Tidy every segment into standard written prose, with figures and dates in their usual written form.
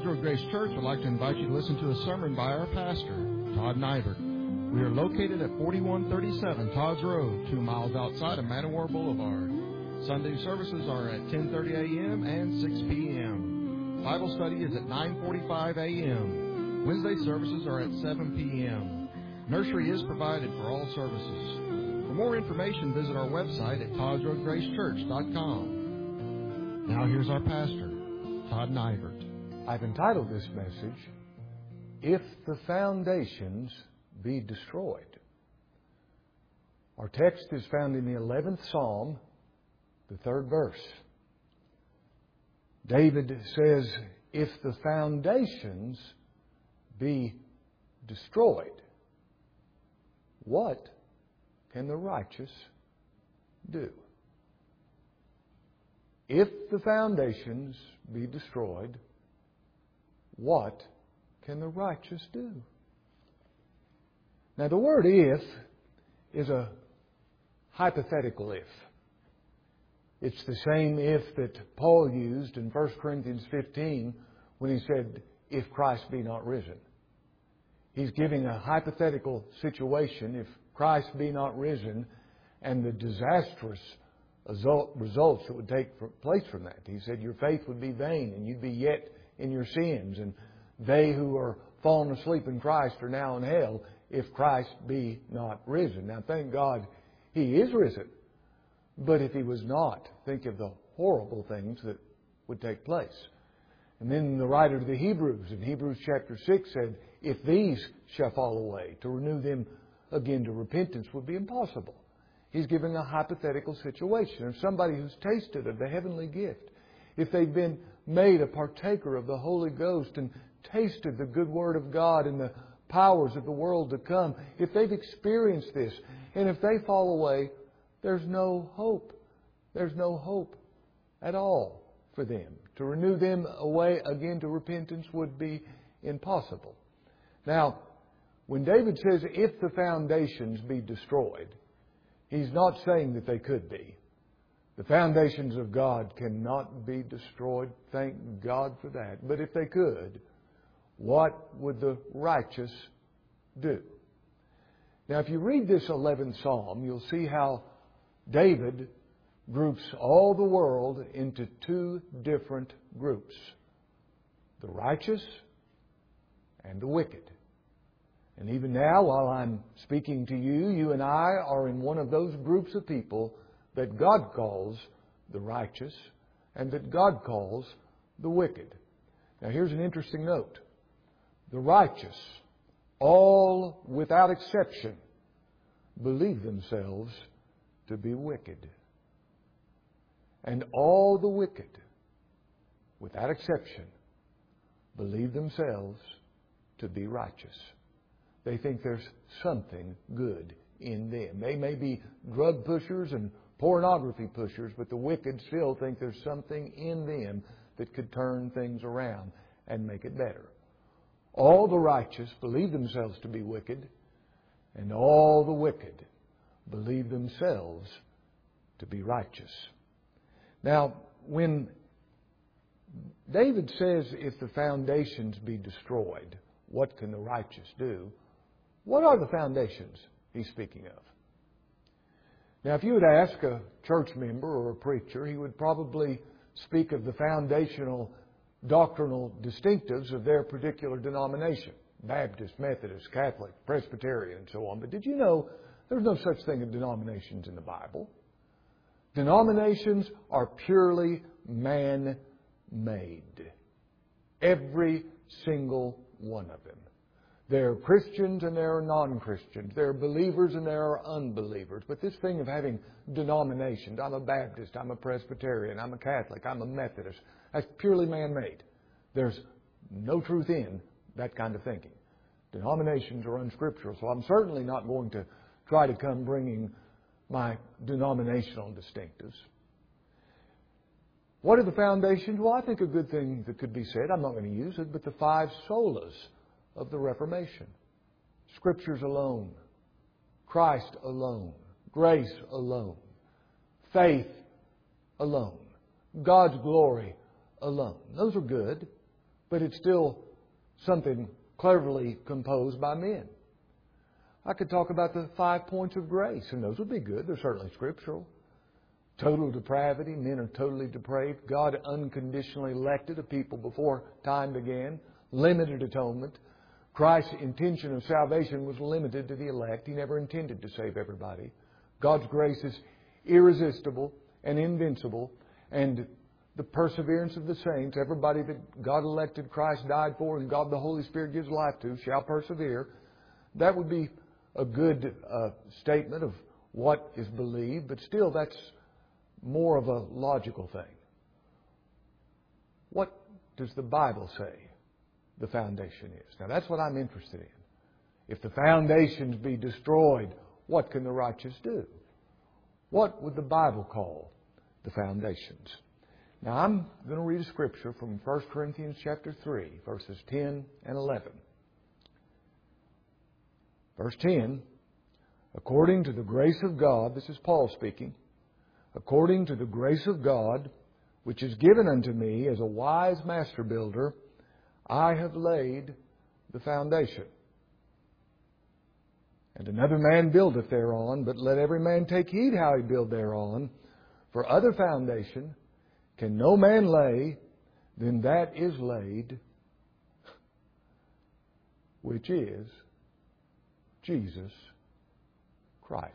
Todd's Road Grace Church would like to invite you to listen to a sermon by our pastor, Todd Nybert. We are located at 4137 Todd's Road, 2 miles outside of Man O' War Boulevard. Sunday services are at 10:30 a.m. and 6 p.m. Bible study is at 9:45 a.m. Wednesday services are at 7 p.m. Nursery is provided for all services. For more information, visit our website at toddsroadgracechurch.com. Now here's our pastor, Todd Nybert. I've entitled this message, If the Foundations Be Destroyed. Our text is found in the 11th Psalm, the 3rd verse. David says, if the foundations be destroyed, what can the righteous do? If the foundations be destroyed, what can the righteous do? Now the word if is a hypothetical if. It's the same if that Paul used in 1 Corinthians 15 when he said, if Christ be not risen. He's giving a hypothetical situation, if Christ be not risen, and the disastrous results that would take place from that. He said your faith would be vain and you'd be yet in your sins, and they who are fallen asleep in Christ are now in hell if Christ be not risen. Now thank God He is risen. But if He was not, think of the horrible things that would take place. And then the writer to the Hebrews in Hebrews chapter 6 said, if these shall fall away, to renew them again to repentance would be impossible. He's giving a hypothetical situation of somebody who's tasted of the heavenly gift. If they've been made a partaker of the Holy Ghost and tasted the good Word of God and the powers of the world to come, if they've experienced this, and if they fall away, there's no hope. There's no hope at all for them. To renew them away again to repentance would be impossible. Now, when David says, if the foundations be destroyed, he's not saying that they could be. The foundations of God cannot be destroyed. Thank God for that. But if they could, what would the righteous do? Now, if you read this 11th Psalm, you'll see how David groups all the world into two different groups. The righteous and the wicked. And even now, while I'm speaking to you, you and I are in one of those groups of people that God calls the righteous and that God calls the wicked. Now here's an interesting note. The righteous, all without exception, believe themselves to be wicked. And all the wicked, without exception, believe themselves to be righteous. They think there's something good in them. They may be drug pushers and pornography pushers, but the wicked still think there's something in them that could turn things around and make it better. All the righteous believe themselves to be wicked, and all the wicked believe themselves to be righteous. Now, when David says, if the foundations be destroyed, what can the righteous do? What are the foundations he's speaking of? Now, if you would ask a church member or a preacher, he would probably speak of the foundational doctrinal distinctives of their particular denomination. Baptist, Methodist, Catholic, Presbyterian, and so on. But did you know there's no such thing as denominations in the Bible? Denominations are purely man-made. Every single one of them. There are Christians and there are non-Christians. There are believers and there are unbelievers. But this thing of having denominations, I'm a Baptist, I'm a Presbyterian, I'm a Catholic, I'm a Methodist, that's purely man-made. There's no truth in that kind of thinking. Denominations are unscriptural, so I'm certainly not going to try to come bringing my denominational distinctives. What are the foundations? Well, I think a good thing that could be said, I'm not going to use it, but the 5 solas of the Reformation. Scriptures alone, Christ alone, grace alone, faith alone, God's glory alone. Those are good. but it's still something cleverly composed by men. I could talk about the 5 points of grace, and those would be good. They're certainly scriptural. Total depravity. Men are totally depraved. God unconditionally elected a people before time began. Limited atonement. Christ's intention of salvation was limited to the elect. He never intended to save everybody. God's grace is irresistible and invincible. And the perseverance of the saints, everybody that God elected, Christ died for, and God the Holy Spirit gives life to, shall persevere. That would be a good statement of what is believed, but still that's more of a logical thing. What does the Bible say the foundation is? Now that's what I'm interested in. If the foundations be destroyed, what can the righteous do? What would the Bible call the foundations? Now I'm going to read a scripture from 1 Corinthians chapter 3, verses 10 and 11. Verse 10, according to the grace of God, this is Paul speaking, according to the grace of God, which is given unto me as a wise master builder, I have laid the foundation. And another man buildeth thereon, but let every man take heed how he build thereon. For other foundation can no man lay than that is laid, which is Jesus Christ.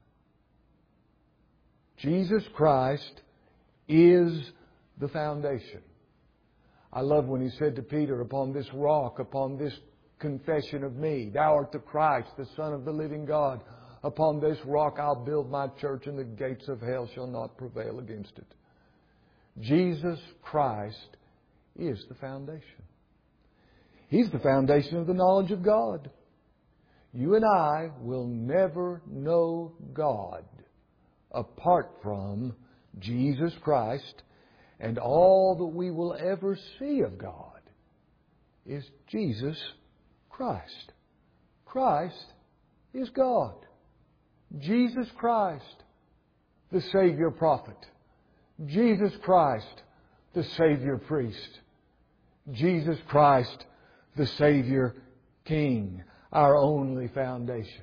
Jesus Christ is the foundation. I love when he said to Peter, upon this rock, upon this confession of me, thou art the Christ, the Son of the living God. Upon this rock I'll build my church, and the gates of hell shall not prevail against it. Jesus Christ is the foundation. He's the foundation of the knowledge of God. You and I will never know God apart from Jesus Christ, and all that we will ever see of God is Jesus Christ. Christ is God. Jesus Christ, the Savior prophet. Jesus Christ, the Savior priest. Jesus Christ, the Savior King, our only foundation.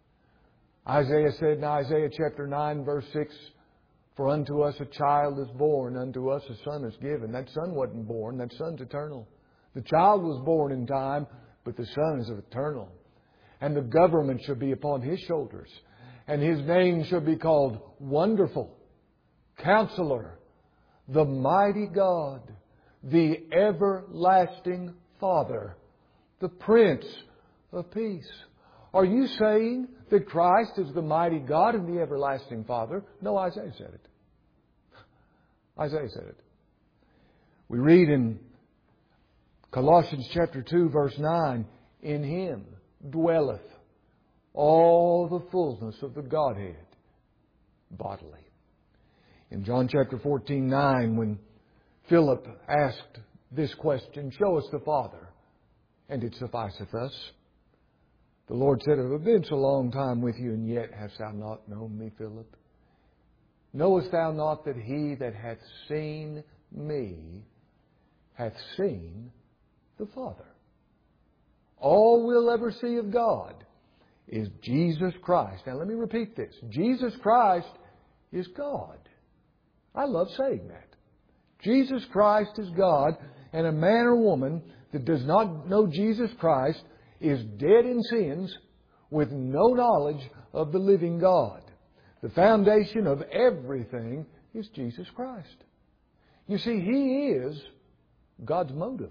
Isaiah said in Isaiah chapter 9, verse 6, for unto us a child is born, unto us a son is given. That son wasn't born, that son's eternal. The child was born in time, but the son is eternal. And the government shall be upon his shoulders. And his name shall be called Wonderful, Counselor, the Mighty God, the Everlasting Father, the Prince of Peace. Are you saying that Christ is the mighty God and the everlasting Father? No, Isaiah said it. Isaiah said it. We read in Colossians chapter 2, verse 9, in Him dwelleth all the fullness of the Godhead bodily. In John chapter 14, 9, when Philip asked this question, show us the Father, and it sufficeth us. The Lord said, I have been so long time with you, and yet hast thou not known me, Philip? Knowest thou not that he that hath seen me hath seen the Father? All we'll ever see of God is Jesus Christ. Now let me repeat this. Jesus Christ is God. I love saying that. Jesus Christ is God, and a man or woman that does not know Jesus Christ is dead in sins with no knowledge of the living God. The foundation of everything is Jesus Christ. You see, He is God's motive.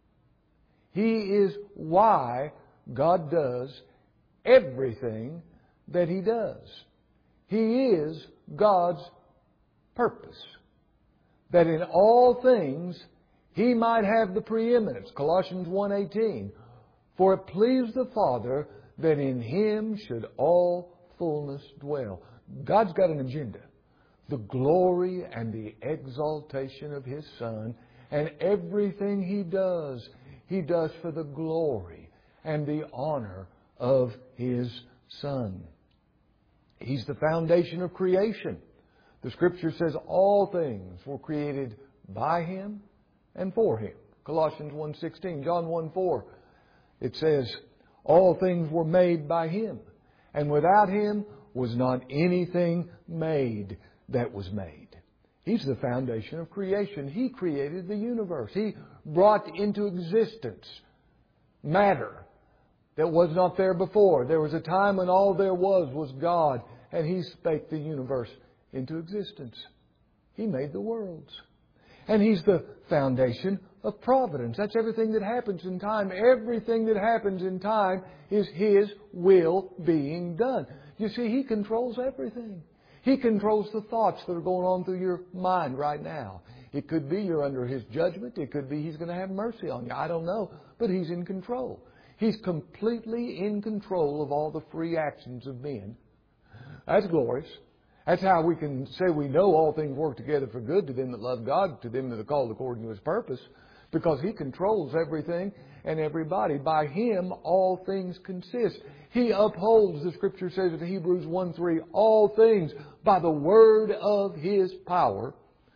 He is why God does everything that He does. He is God's purpose. That in all things He might have the preeminence. Colossians 1:18. For it pleased the Father that in Him should all fullness dwell. God's got an agenda. The glory and the exaltation of His Son. And everything He does for the glory and the honor of His Son. He's the foundation of creation. The Scripture says all things were created by Him and for Him. Colossians 1:16, John 1:4. It says, all things were made by Him, and without Him was not anything made that was made. He's the foundation of creation. He created the universe. He brought into existence matter that was not there before. There was a time when all there was God, and He spake the universe into existence. He made the worlds. And He's the foundation of providence. That's everything that happens in time. Everything that happens in time is His will being done. You see, He controls everything. He controls the thoughts that are going on through your mind right now. It could be you're under His judgment. It could be He's going to have mercy on you. I don't know. But He's in control. He's completely in control of all the free actions of men. That's glorious. That's how we can say we know all things work together for good to them that love God, to them that are called according to His purpose, because He controls everything and everybody. By Him all things consist. He upholds, the Scripture says in Hebrews 1:3, all things by the word of His power.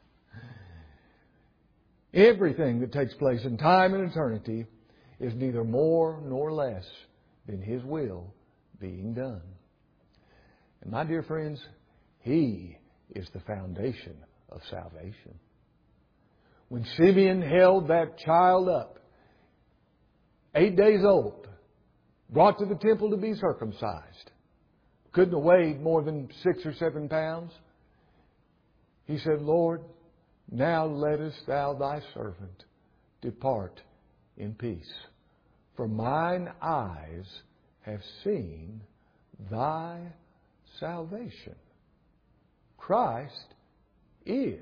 Everything that takes place in time and eternity is neither more nor less than His will being done. And my dear friends, He is the foundation of salvation. When Simeon held that child up, 8 days old, brought to the temple to be circumcised, couldn't have weighed more than 6 or 7 pounds, he said, Lord, now lettest Thou Thy servant depart in peace. For mine eyes have seen Thy salvation. Christ is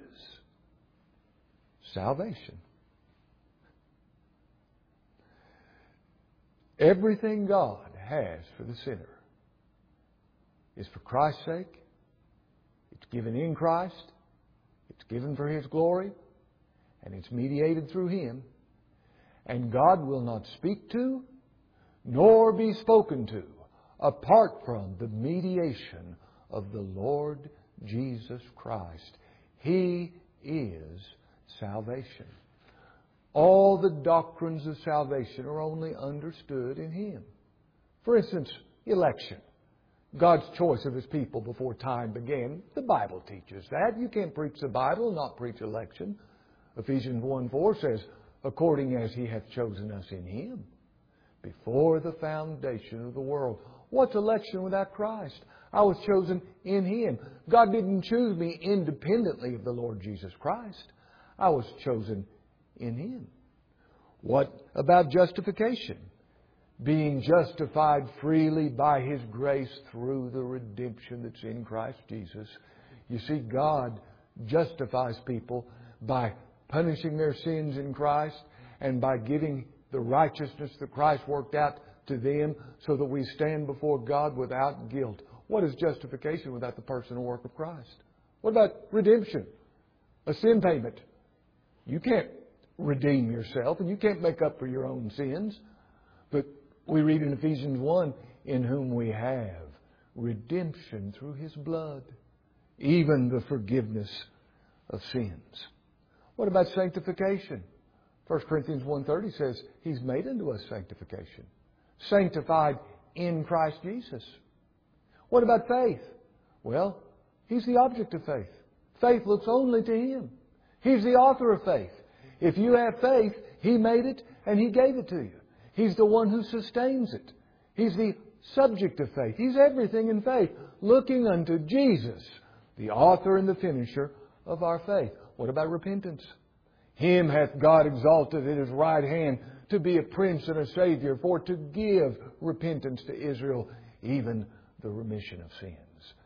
salvation. Everything God has for the sinner is for Christ's sake. It's given in Christ. It's given for His glory. And it's mediated through Him. And God will not speak to, nor be spoken to, apart from the mediation of the Lord Jesus Christ. He is salvation. All the doctrines of salvation are only understood in Him. For instance, election. God's choice of His people before time began. The Bible teaches that. You can't preach the Bible and not preach election. Ephesians 1:4 says, according as He hath chosen us in Him before the foundation of the world. What's election without Christ? I was chosen in Him. God didn't choose me independently of the Lord Jesus Christ. I was chosen in Him. What about justification? Being justified freely by His grace through the redemption that's in Christ Jesus. You see, God justifies people by punishing their sins in Christ and by giving the righteousness that Christ worked out to them so that we stand before God without guilt. What is justification without the person and work of Christ? What about redemption? A sin payment. You can't redeem yourself and you can't make up for your own sins. But we read in Ephesians 1, in whom we have redemption through His blood, even the forgiveness of sins. What about sanctification? 1 Corinthians 1:30 says He's made unto us sanctification. Sanctified in Christ Jesus. What about faith? Well, He's the object of faith. Faith looks only to Him. He's the author of faith. If you have faith, He made it and He gave it to you. He's the one who sustains it. He's the subject of faith. He's everything in faith, looking unto Jesus, the author and the finisher of our faith. What about repentance? Him hath God exalted at His right hand to be a prince and a savior, for to give repentance to Israel, even the remission of sins.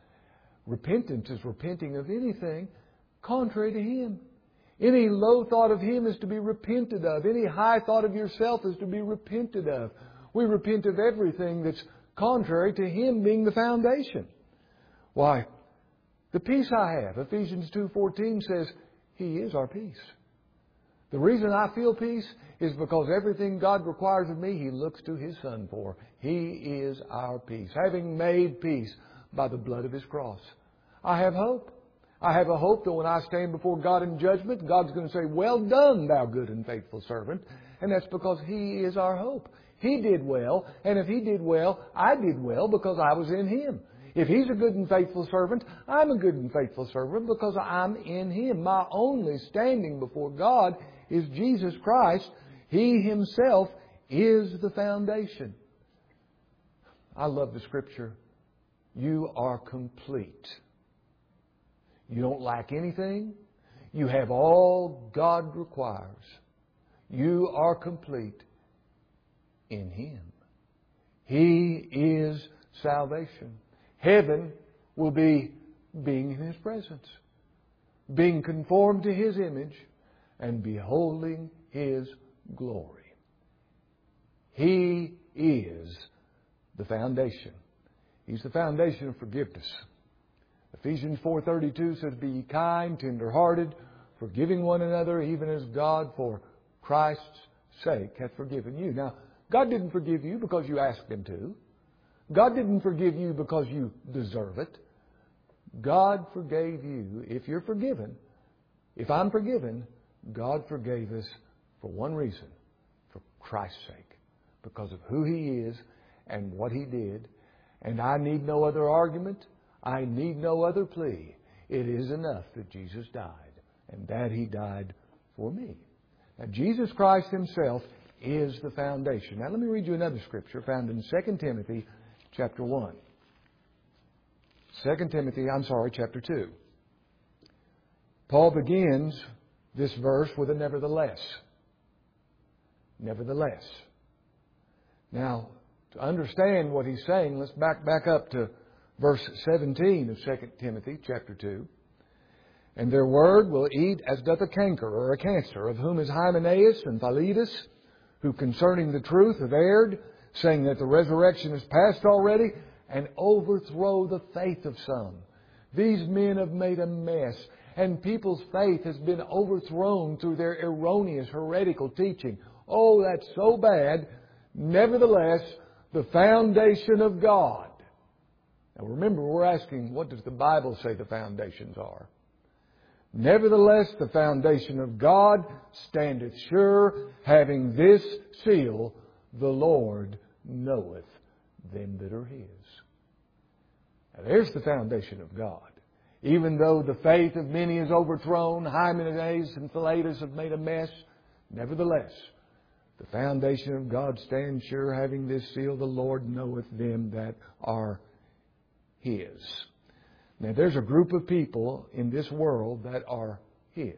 Repentance is repenting of anything contrary to Him. Any low thought of Him is to be repented of. Any high thought of yourself is to be repented of. We repent of everything that's contrary to Him being the foundation. Why, the peace I have, Ephesians 2:14 says, He is our peace. The reason I feel peace is because everything God requires of me, He looks to His Son for. He is our peace, having made peace by the blood of His cross. I have hope. I have a hope that when I stand before God in judgment, God's going to say, "Well done, thou good and faithful servant." And that's because He is our hope. He did well, and if He did well, I did well because I was in Him. If He's a good and faithful servant, I'm a good and faithful servant because I'm in Him. My only standing before God is Jesus Christ. He Himself is the foundation. I love the Scripture. You are complete. You don't lack anything. You have all God requires. You are complete in Him. He is salvation. Heaven will be being in His presence, being conformed to His image, and beholding His glory. He is the foundation. He's the foundation of forgiveness. Ephesians 4:32 says, "Be ye kind, tender-hearted, forgiving one another, even as God for Christ's sake hath forgiven you." Now, God didn't forgive you because you asked Him to. God didn't forgive you because you deserve it. God forgave you. If you're forgiven, if I'm forgiven, God forgave us for one reason, for Christ's sake, because of who He is and what He did. And I need no other argument. I need no other plea. It is enough that Jesus died, and that He died for me. Now, Jesus Christ Himself is the foundation. Now, let me read you another scripture found in 2 Timothy chapter 1. Chapter 2. Paul begins this verse with a nevertheless. Nevertheless. Now, to understand what he's saying, let's back up to verse 17 of 2 Timothy chapter 2. "And their word will eat as doth a canker or a cancer, of whom is Hymenaeus and Philetus, who concerning the truth have erred, saying that the resurrection is past already, and overthrow the faith of some." These men have made a mess, and people's faith has been overthrown through their erroneous, heretical teaching. Oh, that's so bad. Nevertheless, the foundation of God. Now remember, we're asking, what does the Bible say the foundations are? "Nevertheless, the foundation of God standeth sure, having this seal, the Lord knoweth them that are His." Now there's the foundation of God. Even though the faith of many is overthrown, Hymenaeus and Philetus have made a mess, nevertheless, the foundation of God stands sure, having this seal, the Lord knoweth them that are His. Now there's a group of people in this world that are His.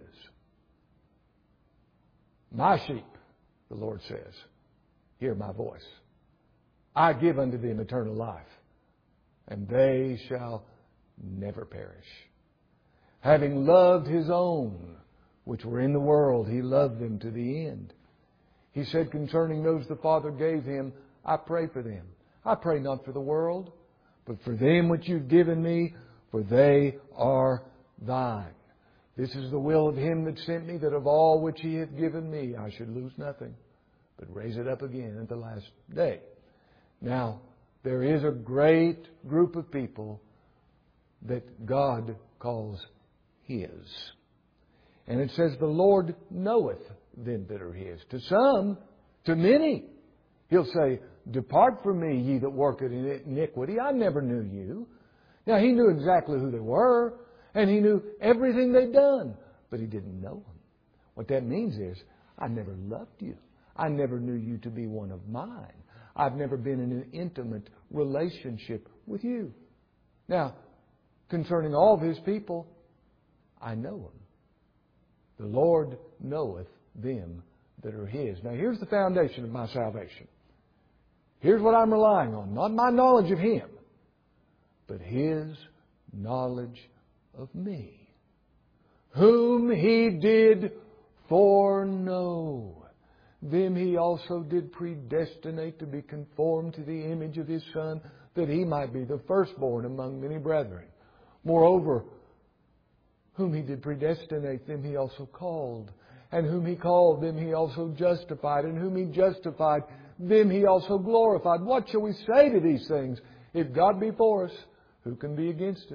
"My sheep," the Lord says, "hear my voice. I give unto them eternal life, and they shall never perish. Having loved His own, which were in the world, He loved them to the end. He said concerning those the Father gave Him, I pray for them. I pray not for the world, but for them which You've given Me, for they are Thine. This is the will of Him that sent Me, that of all which He hath given Me, I should lose nothing, but raise it up again at the last day." Now, there is a great group of people that God calls His. And it says, "The Lord knoweth them that are His." To some, to many, He'll say, "Depart from Me, ye that work in iniquity. I never knew you." Now, He knew exactly who they were, and He knew everything they'd done, but He didn't know them. What that means is, I never loved you. I never knew you to be one of mine. I've never been in an intimate relationship with you. Now, concerning all of His people, I know them. The Lord knoweth them that are His. Now, here's the foundation of my salvation. Here's what I'm relying on. Not my knowledge of Him, but His knowledge of me. "Whom He did foreknow, them He also did predestinate to be conformed to the image of His Son, that He might be the firstborn among many brethren. Moreover, whom He did predestinate, them He also called. And whom He called, them He also justified. And whom He justified, them He also glorified." What shall we say to these things? If God be for us, who can be against us?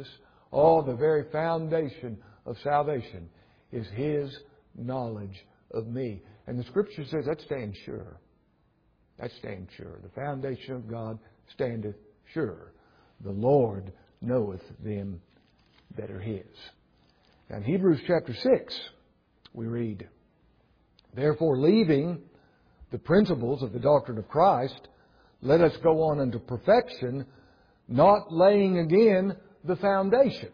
Oh, the very foundation of salvation is His knowledge of me. And the Scripture says that stands sure. That stands sure. The foundation of God standeth sure. The Lord knoweth them that are His. Now in Hebrews chapter 6, we read, Therefore, leaving the principles of the doctrine of Christ, let us go on unto perfection, not laying again the foundation.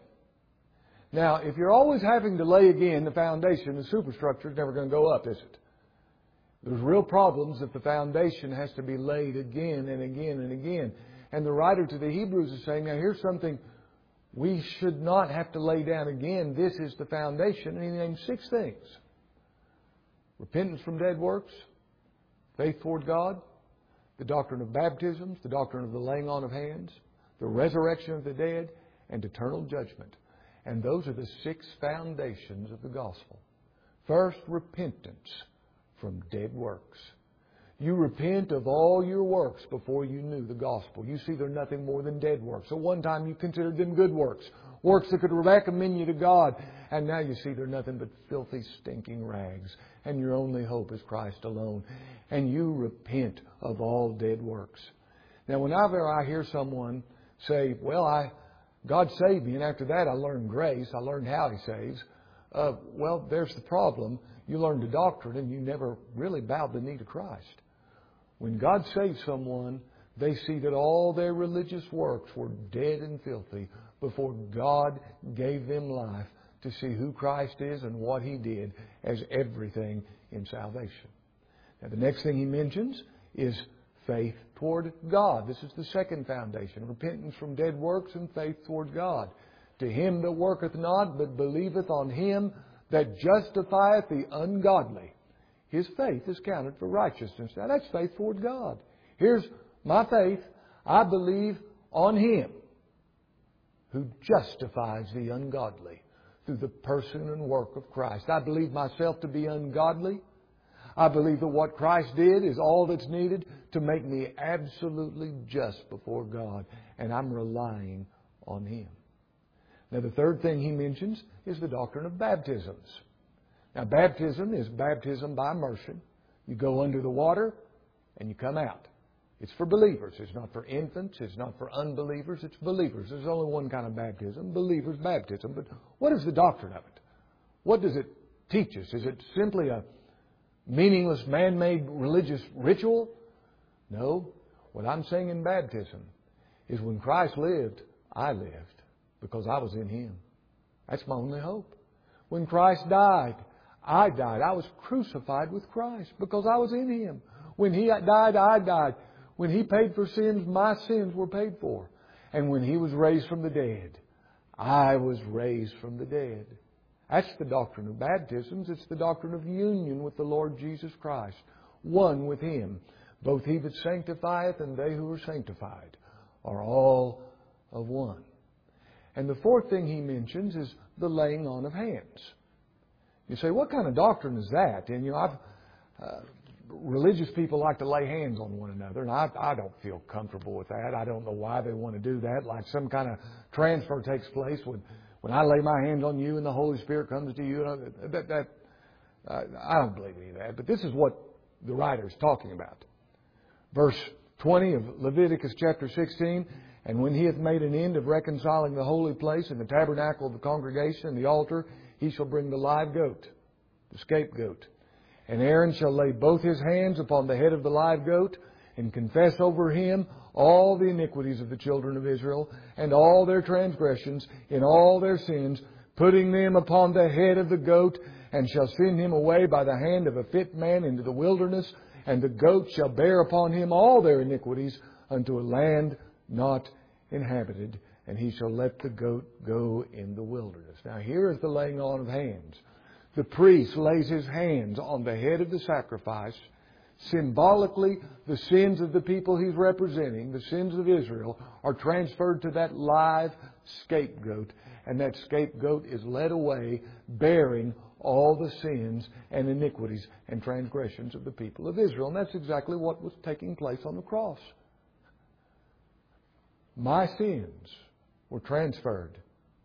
Now, if you're always having to lay again the foundation, the superstructure is never going to go up, is it? There's real problems if the foundation has to be laid again and again and again. And the writer to the Hebrews is saying, now here's something we should not have to lay down again. This is the foundation. And he names 6 things. Repentance from dead works, faith toward God, the doctrine of baptisms, the doctrine of the laying on of hands, the resurrection of the dead, and eternal judgment. And those are the 6 foundations of the gospel. First, repentance from dead works. You repent of all your works before you knew the gospel. You see they're nothing more than dead works. At one time you considered them good works, works that could recommend you to God. And now you see they're nothing but filthy, stinking rags. And your only hope is Christ alone. And you repent of all dead works. Now, whenever I hear someone say, well, God saved me, and after that I learned grace, I learned how He saves. Well, there's the problem. You learned the doctrine and you never really bowed the knee to Christ. When God saves someone, they see that all their religious works were dead and filthy before God gave them life to see who Christ is and what He did as everything in salvation. Now, the next thing he mentions is faith toward God. This is the second foundation. Repentance from dead works and faith toward God. To him that worketh not, but believeth on Him that justifieth the ungodly, his faith is counted for righteousness. Now that's faith toward God. Here's my faith. I believe on Him who justifies the ungodly through the person and work of Christ. I believe myself to be ungodly. I believe that what Christ did is all that's needed to make me absolutely just before God. And I'm relying on Him. Now the third thing he mentions is the doctrine of baptisms. Now baptism is baptism by immersion. You go under the water and you come out. It's for believers. It's not for infants. It's not for unbelievers. It's believers. There's only one kind of baptism, believers' baptism. But what is the doctrine of it? What does it teach us? Is it simply a meaningless man-made religious ritual? No. What I'm saying in baptism is when Christ lived, I lived because I was in Him. That's my only hope. When Christ died, I died. I was crucified with Christ because I was in Him. When He died, I died. When He paid for sins, my sins were paid for. And when He was raised from the dead, I was raised from the dead. That's the doctrine of baptisms. It's the doctrine of union with the Lord Jesus Christ. One with Him. Both He that sanctifieth and they who are sanctified are all of one. And the fourth thing he mentions is the laying on of hands. You say, what kind of doctrine is that? And religious people like to lay hands on one another, and I don't feel comfortable with that. I don't know why they want to do that. Like some kind of transfer takes place when I lay my hands on you and the Holy Spirit comes to you. I don't believe any of that. But this is what the writer is talking about. Verse 20 of Leviticus chapter 16, and when he hath made an end of reconciling the holy place and the tabernacle of the congregation and the altar, he shall bring the live goat, the scapegoat. And Aaron shall lay both his hands upon the head of the live goat and confess over him all the iniquities of the children of Israel and all their transgressions in all their sins, putting them upon the head of the goat, and shall send him away by the hand of a fit man into the wilderness, and the goat shall bear upon him all their iniquities unto a land not inhabited, and he shall let the goat go in the wilderness. Now here is the laying on of hands. The priest lays his hands on the head of the sacrifice. Symbolically, the sins of the people he's representing, the sins of Israel, are transferred to that live scapegoat. And that scapegoat is led away bearing all the sins and iniquities and transgressions of the people of Israel. And that's exactly what was taking place on the cross. My sins were transferred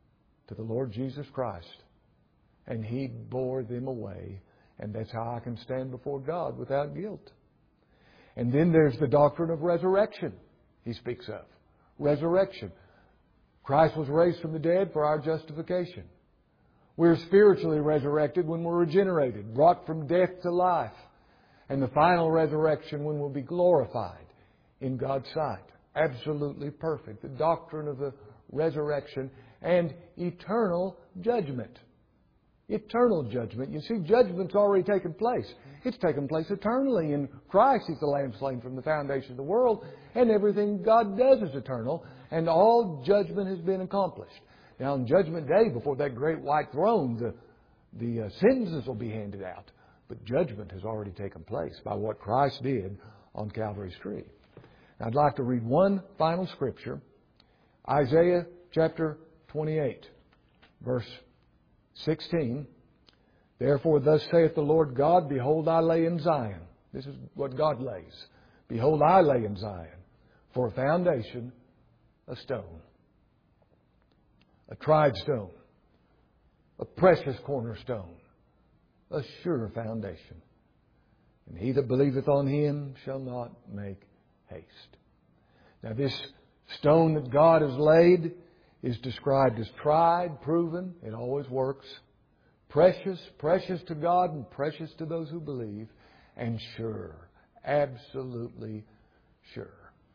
to the Lord Jesus Christ. And He bore them away. And that's how I can stand before God without guilt. And then there's the doctrine of resurrection he speaks of. Resurrection. Christ was raised from the dead for our justification. We're spiritually resurrected when we're regenerated, brought from death to life. And the final resurrection when we'll be glorified in God's sight. Absolutely perfect. The doctrine of the resurrection and eternal judgment. Eternal judgment. You see, judgment's already taken place. It's taken place eternally. In Christ, He's the Lamb slain from the foundation of the world. And everything God does is eternal. And all judgment has been accomplished. Now, on Judgment Day, before that great white throne, the sentences will be handed out. But judgment has already taken place by what Christ did on Calvary's tree. Now, I'd like to read one final scripture. Isaiah chapter 28, verse 16. Therefore, thus saith the Lord God, Behold, I lay in Zion. This is what God lays. Behold, I lay in Zion for a foundation, a stone, a tried stone, a precious cornerstone, a sure foundation. And he that believeth on Him shall not make haste. Now, this stone that God has laid is described as tried, proven. It always works. Precious, precious to God and precious to those who believe. And sure, absolutely sure.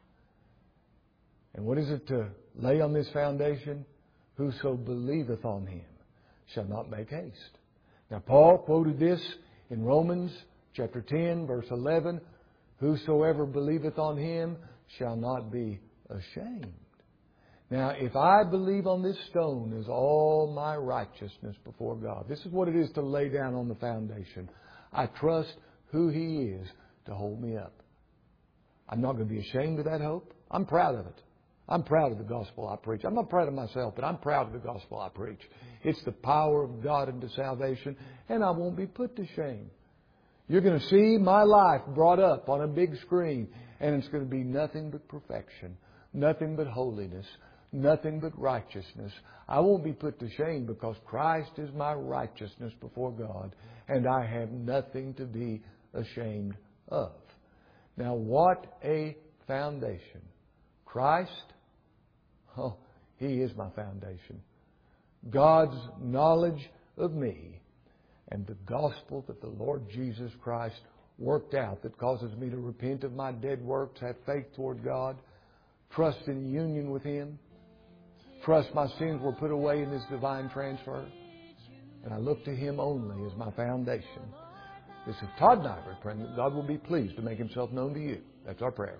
And what is it to lay on this foundation? Whoso believeth on Him shall not make haste. Now, Paul quoted this in Romans chapter 10, verse 11. Whosoever believeth on Him shall not be ashamed. Now, if I believe on this stone as all my righteousness before God, this is what it is to lay down on the foundation. I trust who He is to hold me up. I'm not going to be ashamed of that hope. I'm proud of it. I'm proud of the gospel I preach. I'm not proud of myself, but I'm proud of the gospel I preach. It's the power of God unto salvation, and I won't be put to shame. You're going to see my life brought up on a big screen, and it's going to be nothing but perfection, nothing but holiness, nothing but righteousness. I won't be put to shame because Christ is my righteousness before God, and I have nothing to be ashamed of. Now, what a foundation. Christ, oh, He is my foundation. God's knowledge of me and the gospel that the Lord Jesus Christ worked out that causes me to repent of my dead works, have faith toward God, trust in union with Him, trust my sins were put away in this divine transfer, and I look to Him only as my foundation. This is Todd Nyberg praying that God will be pleased to make Himself known to you. That's our prayer.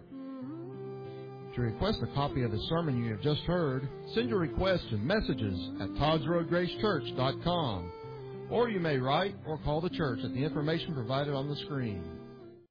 To request a copy of the sermon you have just heard, send your request to messages at toddsroadgracechurch.com. Or you may write or call the church at the information provided on the screen.